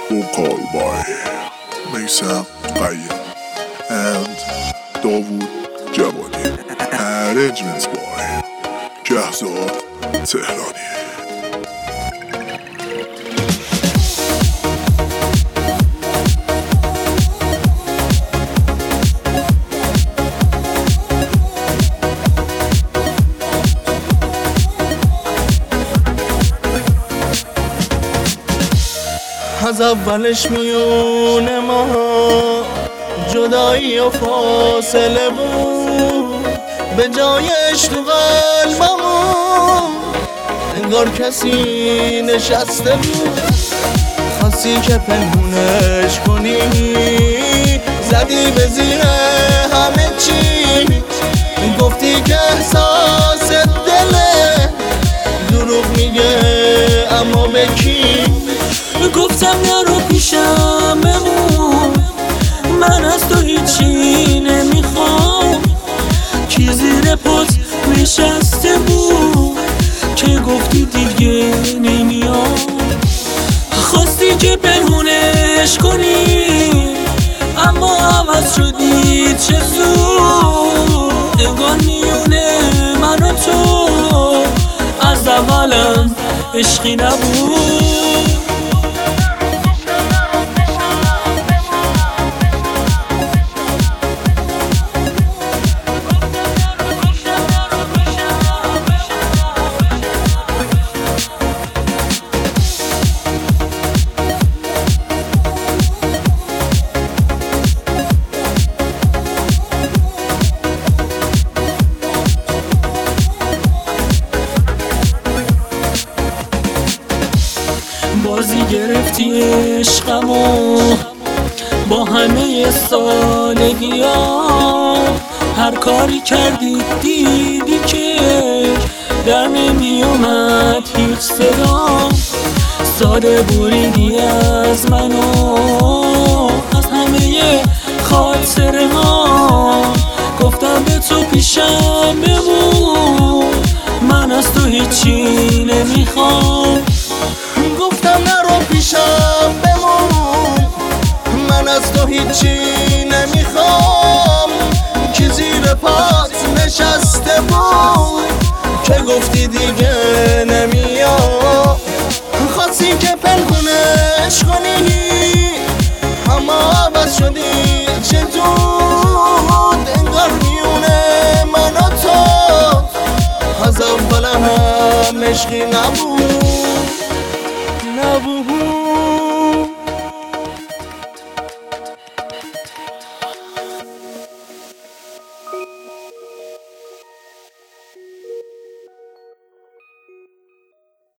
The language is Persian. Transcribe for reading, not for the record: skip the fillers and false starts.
vocal by Mason Qayyum and Davud Javadi. Arrangements by Jahzad Tehrani. از اولش میونه ما جدایی و فاصله بود، به جایش تو قلبمون انگار کسی نشسته بود. خواستی که پنهونش کنی، زدی به زیر همه چی، گفتی که احساس دله دروغ میگه اما به کی؟ گفتم نرو پیشم بمون، من از تو هیچی نمیخوام. کی زیر پات نشسته بود که گفتی دیگه نمیام؟ خواستی که پنهونش کنی اما عوض شدی، چه زود انگار میونه من و تو از اولم عشقی نبود. بازی گرفتی عشقمو با همه سالگی‌ها، هر کاری کردی دیدی که در نمی اومد هیچ صدا. ساده بریدی از منو از همه خاطره ها، گفتم به تو پیشم بمون، من از تو هیچی نمیخوام. گفتم نرو پیشم بمون، من از تو هیچی نمیخوام. کی زیر پات نشسته بود که گفتی دیگه نمیام؟ خواستی که پنهونش کنی اما عوض شدی، چه زود انگار میونه من و تو از اول هم عشقی نبود.